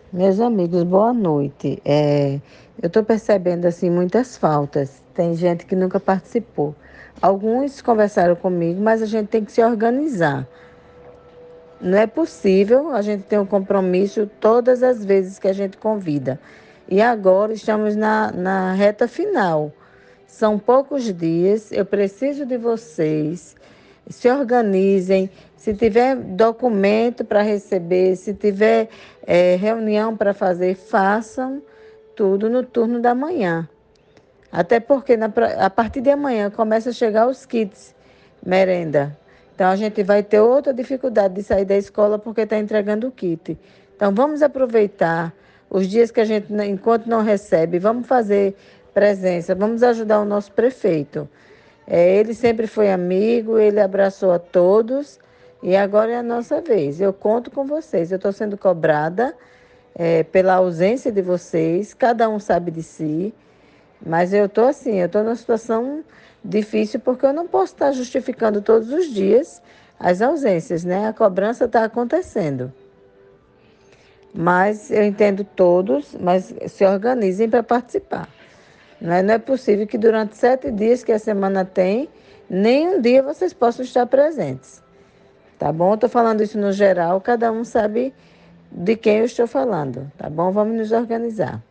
Meus amigos, boa noite. Eu estou percebendo assim muitas faltas. Tem gente que nunca participou. Alguns conversaram comigo, mas a gente tem que se organizar. Não é possível a gente ter um compromisso todas as vezes que a gente convida. E agora estamos na reta final. São poucos dias, eu preciso de vocês. Se organizem. Se tiver documento para receber, se tiver reunião para fazer, façam tudo no turno da manhã. Até porque a partir de amanhã começa a chegar os kits merenda. Então a gente vai ter outra dificuldade de sair da escola porque está entregando o kit. Então vamos aproveitar os dias que a gente, enquanto não recebe, vamos fazer presença, vamos ajudar o nosso prefeito. Ele sempre foi amigo, ele abraçou a todos e agora é a nossa vez. Eu conto com vocês. Eu estou sendo cobrada pela ausência de vocês, cada um sabe de si. Mas eu estou assim, eu estou numa situação difícil porque eu não posso estar justificando todos os dias as ausências, né? A cobrança está acontecendo. Mas eu entendo todos, mas se organizem para participar. Não é possível que durante 7 dias que a semana tem, nem um dia vocês possam estar presentes. Tá bom? Eu estou falando isso no geral, cada um sabe de quem eu estou falando. Tá bom? Vamos nos organizar.